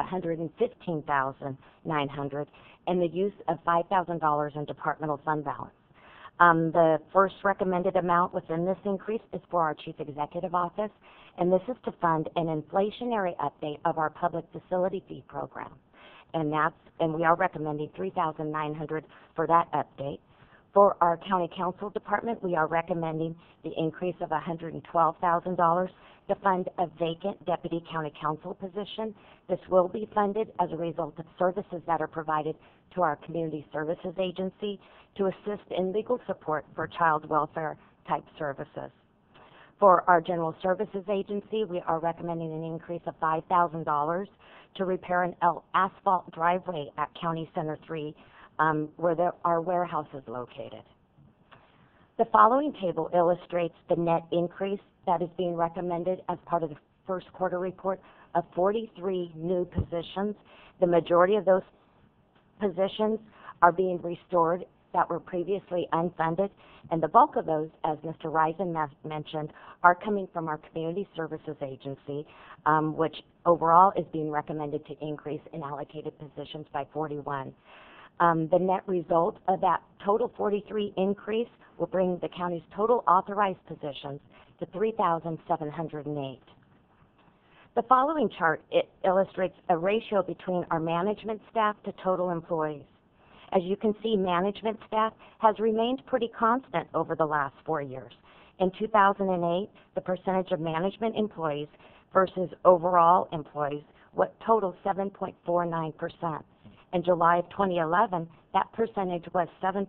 $115,900 and the use of $5,000 in departmental fund balance. The first recommended amount within this increase is for our Chief Executive Office, and this is to fund an inflationary update of our public facility fee program. And we are recommending $3,900 for that update. For our County Council Department, we are recommending the increase of $112,000 to fund a vacant Deputy County Council position. This will be funded as a result of services that are provided to our Community Services Agency to assist in legal support for child welfare type services. For our General Services Agency, we are recommending an increase of $5,000 to repair an asphalt driveway at County Center 3 where our warehouse is located. The following table illustrates the net increase that is being recommended as part of the first quarter report of 43 new positions. The majority of those positions are being restored that were previously unfunded, and the bulk of those, as Mr. Risen mentioned, are coming from our Community Services Agency, which overall is being recommended to increase in allocated positions by 41. The net result of that total 43 increase will bring the county's total authorized positions to 3,708. The following chart illustrates a ratio between our management staff to total employees. As you can see, management staff has remained pretty constant over the last 4 years. In 2008, the percentage of management employees versus overall employees totaled 7.49%. In July of 2011, that percentage was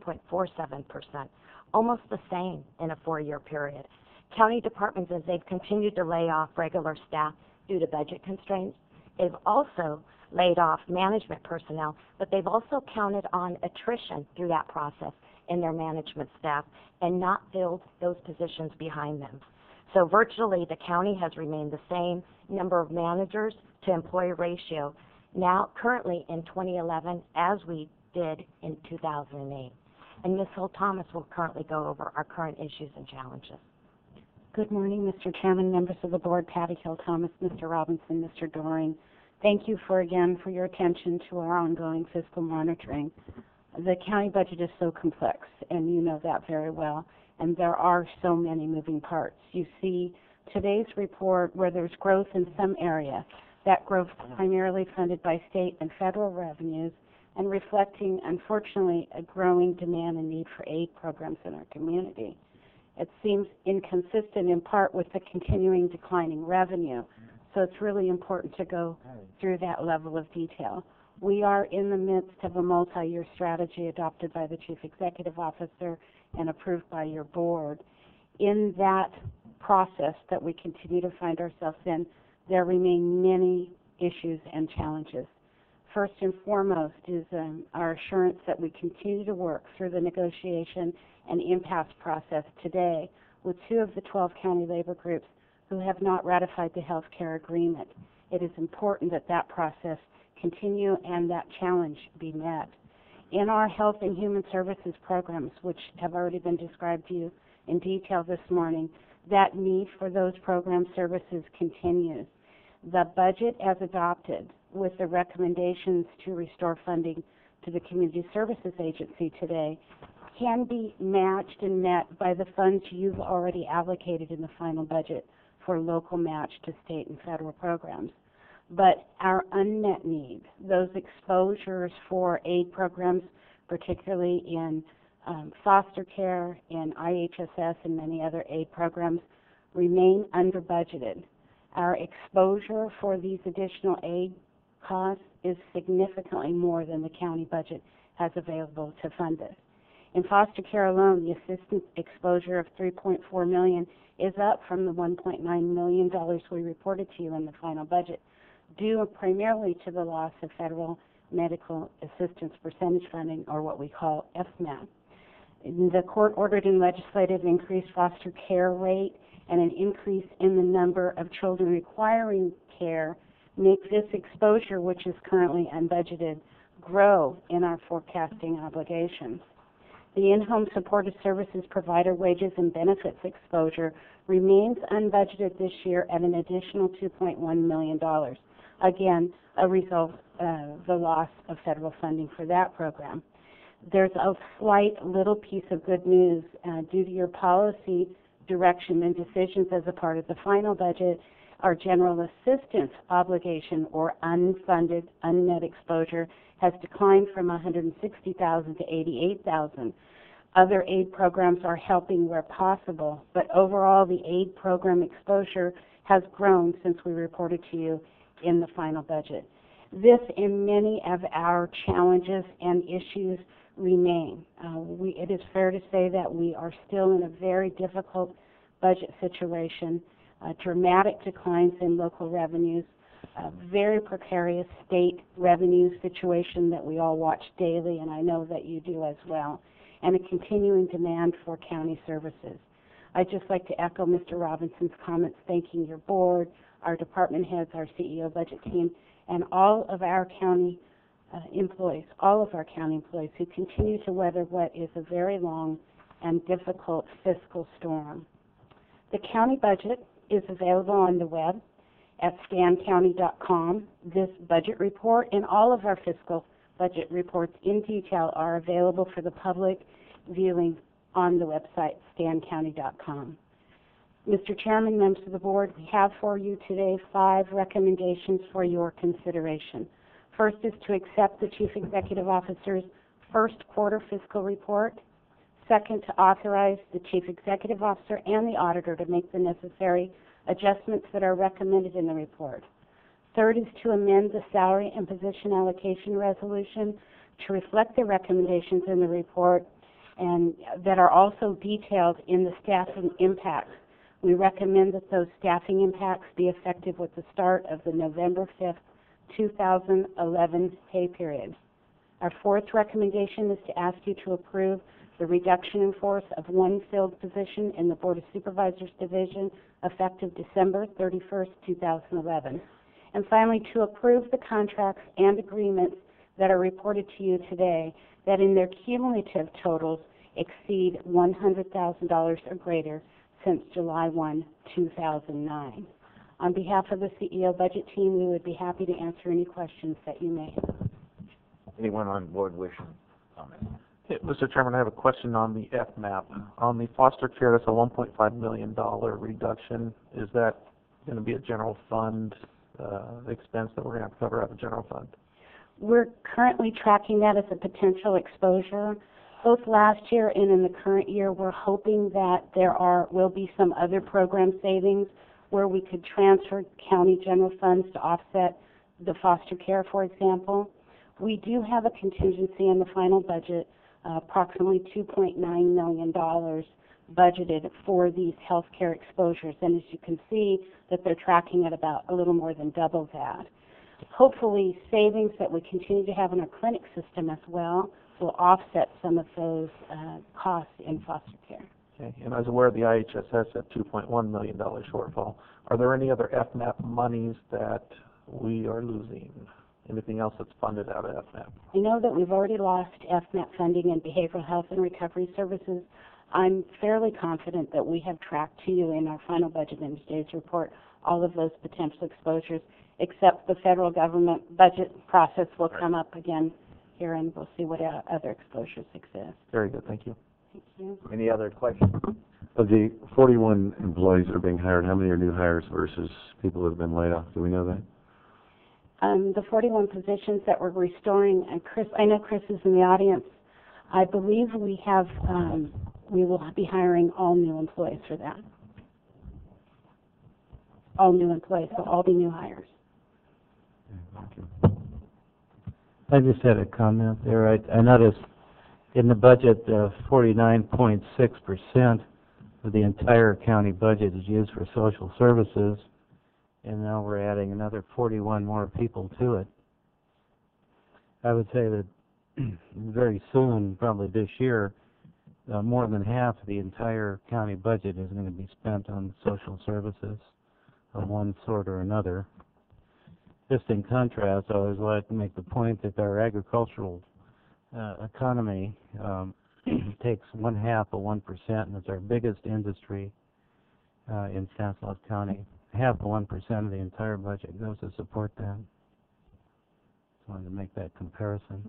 7.47%, almost the same in a 4-year period. County departments, as they've continued to lay off regular staff due to budget constraints, they've also laid off management personnel, but they've also counted on attrition through that process in their management staff and not filled those positions behind them. So virtually the county has remained the same number of managers to employee ratio now currently in 2011 as we did in 2008. And Ms. Hill Thomas will currently go over our current issues and challenges. Good morning, Mr. Chairman, members of the board, Patty Hill Thomas, Mr. Robinson, Mr. Doring. Thank you for your attention to our ongoing fiscal monitoring. The county budget is so complex, and you know that very well, and there are so many moving parts. You see today's report where there's growth in some area. That growth is primarily funded by state and federal revenues and reflecting, unfortunately, a growing demand and need for aid programs in our community. It seems inconsistent in part with the continuing declining revenue, so it's really important to go through that level of detail. We are in the midst of a multi-year strategy adopted by the Chief Executive Officer and approved by your board. In that process that we continue to find ourselves in, there remain many issues and challenges. First and foremost is our assurance that we continue to work through the negotiation and impasse process today with 2 of the 12 county labor groups who have not ratified the health care agreement. It is important that that process continue and that challenge be met. In our health and human services programs, which have already been described to you in detail this morning, that need for those program services continues. The budget as adopted with the recommendations to restore funding to the Community Services Agency today can be matched and met by the funds you've already allocated in the final budget for local match to state and federal programs. But our unmet need, those exposures for aid programs, particularly in foster care, in IHSS, and many other aid programs, remain under budgeted. Our exposure for these additional aid costs is significantly more than the county budget has available to fund this. In foster care alone, the assistance exposure of $3.4 million is up from the $1.9 million we reported to you in the final budget, due primarily to the loss of federal medical assistance percentage funding, or what we call FMAP. The court-ordered and legislative increased foster care rate and an increase in the number of children requiring care make this exposure, which is currently unbudgeted, grow in our forecasting obligations. The in-home supportive services provider wages and benefits exposure remains unbudgeted this year at an additional $2.1 million. Again, a result of the loss of federal funding for that program. There's a slight little piece of good news due to your policy direction and decisions as a part of the final budget. Our general assistance obligation, or unfunded, unmet exposure, has declined from $160,000 to $88,000. Other aid programs are helping where possible, but overall the aid program exposure has grown since we reported to you in the final budget. This and many of our challenges and issues remain. It is fair to say that we are still in a very difficult budget situation, dramatic declines in local revenues, a very precarious state revenue situation that we all watch daily, and I know that you do as well, and a continuing demand for county services. I'd just like to echo Mr. Robinson's comments, thanking your board, our department heads, our CEO budget team, and all of our county employees who continue to weather what is a very long and difficult fiscal storm. The county budget is available on the web at scancounty.com. This budget report and all of our fiscal budget reports in detail are available for the public viewing on the website, stancounty.com. Mr. Chairman, members of the board, we have for you today 5 recommendations for your consideration. First is to accept the Chief Executive Officer's first quarter fiscal report. Second, to authorize the Chief Executive Officer and the Auditor to make the necessary adjustments that are recommended in the report. Third is to amend the salary and position allocation resolution to reflect the recommendations in the report and that are also detailed in the staffing impacts. We recommend that those staffing impacts be effective with the start of the November 5th, 2011 pay period. Our fourth recommendation is to ask you to approve the reduction in force of 1 filled position in the Board of Supervisors Division effective December 31st, 2011. And finally, to approve the contracts and agreements that are reported to you today that in their cumulative totals exceed $100,000 or greater since July 1, 2009. On behalf of the CEO budget team, we would be happy to answer any questions that you may have. Anyone on board wish to comment? Hey, Mr. Chairman, I have a question on the FMAP. On the foster care, that's a $1.5 million reduction. Is that going to be a general fund expense that we're going to have to cover out of the general fund? We're currently tracking that as a potential exposure. Both last year and in the current year, we're hoping that there will be some other program savings where we could transfer county general funds to offset the foster care, for example. We do have a contingency in the final budget, approximately $2.9 million budgeted for these health care exposures. And as you can see, that they're tracking at about a little more than double that. Hopefully, savings that we continue to have in our clinic system as well will offset some of those costs in foster care. Okay. And I was aware of the IHSS at $2.1 million shortfall. Are there any other FMAP monies that we are losing? Anything else that's funded out of FMAP? I know that we've already lost FMAP funding in behavioral health and recovery services. I'm fairly confident that we have tracked to you in our final budget and today's report all of those potential exposures, except the federal government budget process will come up again here, and we'll see what other exposures exist. Very good. Thank you. Thank you. Any other questions? Of the 41 employees that are being hired, how many are new hires versus people who have been laid off? Do we know that? The 41 positions that we're restoring, and Chris, I know Chris is in the audience. I believe we have, we will be hiring all new employees for that. All new employees, so all be new hires. I just had a comment there. I noticed in the budget, 49.6% of the entire county budget is used for social services, and now we're adding another 41 more people to it. I would say that very soon, probably this year, more than half of the entire county budget is going to be spent on social services of one sort or another. Just in contrast, I always like to make the point that our agricultural economy takes 1/2 and it's our biggest industry in Stanislaus County. 1/2 of the entire budget goes to support that. Just wanted to make that comparison.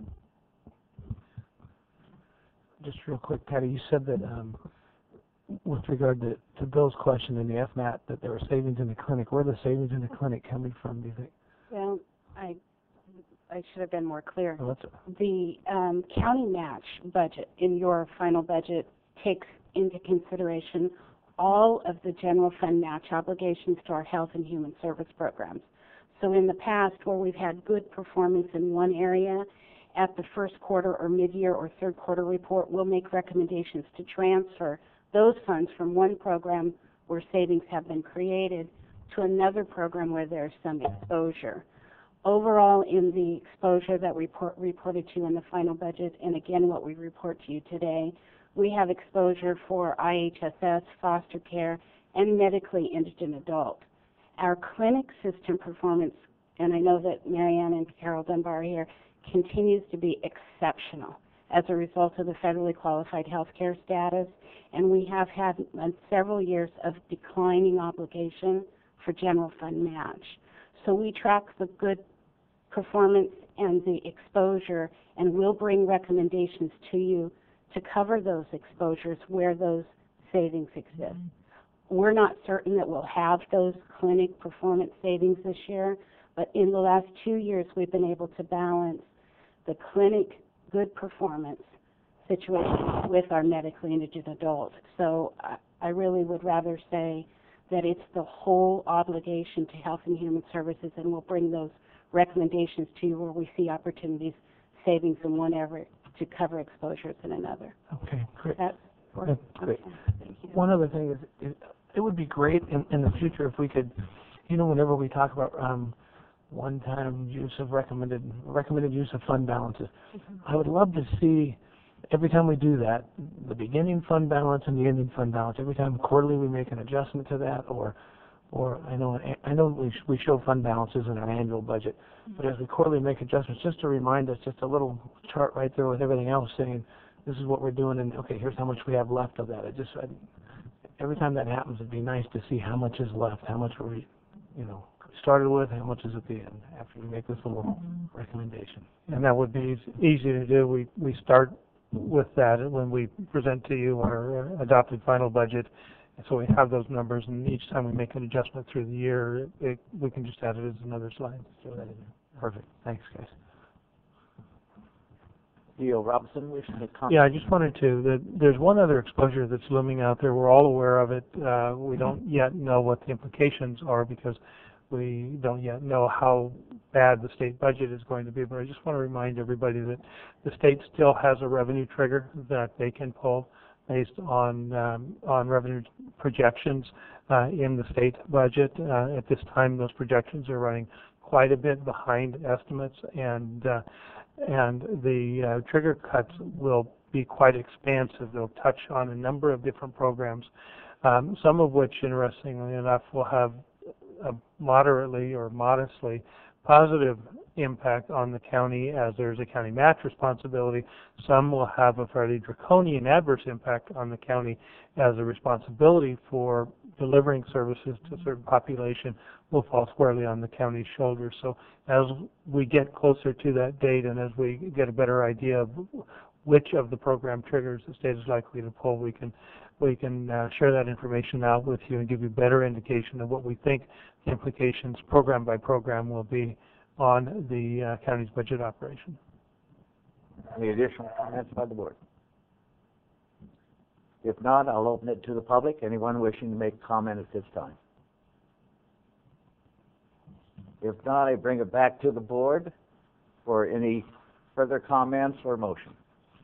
Just real quick, Patty, you said that with regard to Bill's question in the FMAP that there were savings in the clinic. Where are the savings in the clinic coming from, do you think? Well, I should have been more clear. Oh, that's The county match budget in your final budget takes into consideration all of the general fund match obligations to our health and human service programs. So in the past, where we've had good performance in one area, at the first quarter or mid-year or third quarter report, we'll make recommendations to transfer those funds from one program where savings have been created to another program where there's some exposure. Overall, in the exposure that we reported to you in the final budget, and again what we report to you today, we have exposure for IHSS, foster care, and medically indigent adult. Our clinic system performance, and I know that Marianne and Carol Dunbar are here, continues to be exceptional as a result of the federally qualified health care status, and we have had several years of declining obligation for general fund match. So we track the good performance and the exposure, and we'll bring recommendations to you to cover those exposures where those savings exist. We're not certain that we'll have those clinic performance savings this year, but in the last 2 years, we've been able to balance the clinic good performance situation with our medically indigent adults. So I really would rather say that it's the whole obligation to Health and Human Services, and we'll bring those recommendations to you where we see opportunities, savings in one area to cover exposures in another. Okay, great. That's Great. okay. Thank you. One other thing is it would be great in the future if we could, whenever we talk about one-time use of recommended use of fund balances, I would love to see every time we do that, the beginning fund balance and the ending fund balance. Every time quarterly we make an adjustment to that, or I know we show fund balances in our annual budget, but as we quarterly make adjustments, just to remind us, just a little chart right there with everything else saying, this is what we're doing, and okay, here's how much we have left of that. Every time that happens, it'd be nice to see how much is left, how much we, started with, how much is at the end after we make this little recommendation. And that would be easy to do. We start with that when we present to you our adopted final budget. And so we have those numbers, and each time we make an adjustment through the year, we can just add it as another slide. Throw that in there. Perfect. Thanks, guys. Leo Robinson, wish to comment? Yeah, I just wanted to. There's one other exposure that's looming out there. We're all aware of it. We don't yet know what the implications are because we don't yet know how bad the state budget is going to be. But I just want to remind everybody that the state still has a revenue trigger that they can pull based on revenue projections in the state budget. At this time, those projections are running quite a bit behind estimates, and the trigger cuts will be quite expansive. They'll touch on a number of different programs, some of which, interestingly enough, will have a moderately or modestly positive impact on the county as there's a county match responsibility. Some will have a fairly draconian adverse impact on the county as a responsibility for delivering services to a certain population will fall squarely on the county's shoulders. So as we get closer to that date and as we get a better idea of which of the program triggers the state is likely to pull, we can share that information out with you and give you better indication of what we think the implications program by program will be on the county's budget operation. Any additional comments by the board? If not, I'll open it to the public. Anyone wishing to make a comment at this time? If not, I bring it back to the board for any further comments or motion.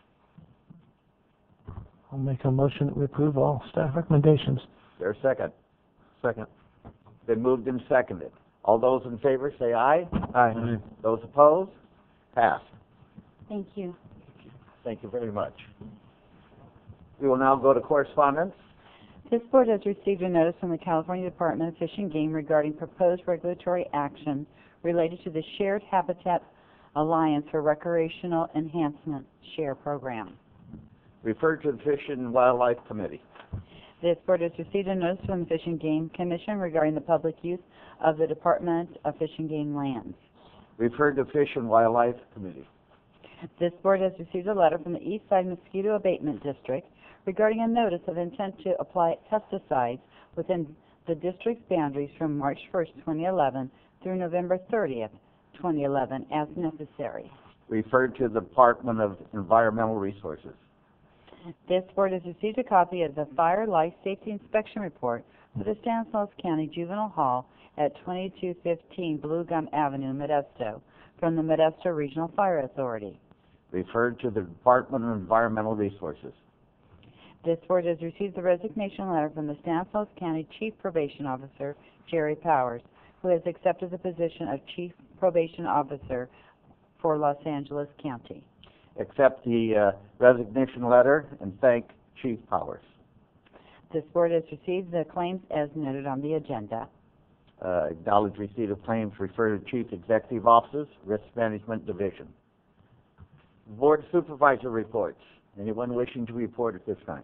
I'll make a motion that we approve all staff recommendations. Is there a second? Second. Been moved and seconded. All those in favor say aye. Aye. Those opposed? Passed. Thank you. Thank you very much. We will now go to correspondence. This board has received a notice from the California Department of Fish and Game regarding proposed regulatory action related to the Shared Habitat Alliance for Recreational Enhancement Share Program. Referred to the Fish and Wildlife Committee. This board has received a notice from the Fish and Game Commission regarding the public use of the Department of Fish and Game lands. Referred to Fish and Wildlife Committee. This board has received a letter from the Eastside Mosquito Abatement District regarding a notice of intent to apply pesticides within the district's boundaries from March 1st, 2011 through November 30th, 2011 as necessary. Referred to the Department of Environmental Resources. This board has received a copy of the Fire Life Safety Inspection Report for the Stanislaus County Juvenile Hall at 2215 Blue Gum Avenue, Modesto, from the Modesto Regional Fire Authority. Referred to the Department of Environmental Resources. This board has received the resignation letter from the Stanislaus County Chief Probation Officer, Jerry Powers, who has accepted the position of Chief Probation Officer for Los Angeles County. Accept the resignation letter and thank Chief Powers. This board has received the claims as noted on the agenda. Acknowledge receipt of claims. Refer to Chief Executive Offices, Risk Management Division. Board Supervisor reports. Anyone wishing to report at this time?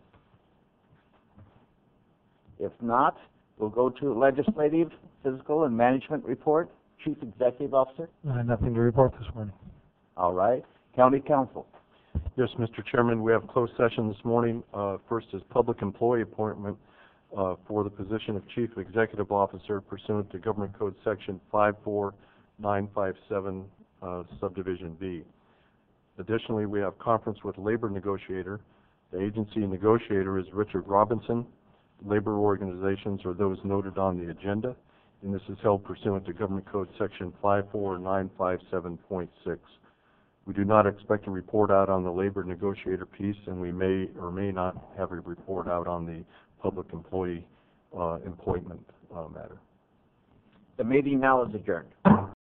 If not, we'll go to Legislative, Physical, and Management Report. Chief Executive Officer? Nothing to report this morning. All right. County Council. Yes, Mr. Chairman, we have closed session this morning. First is public employee appointment for the position of Chief Executive Officer pursuant to Government Code Section 54957, Subdivision B. Additionally, we have conference with labor negotiator. The agency negotiator is Richard Robinson. Labor organizations are those noted on the agenda, and this is held pursuant to Government Code Section 54957.6. We do not expect a report out on the labor negotiator piece, and we may or may not have a report out on the public employee employment matter. The meeting now is adjourned.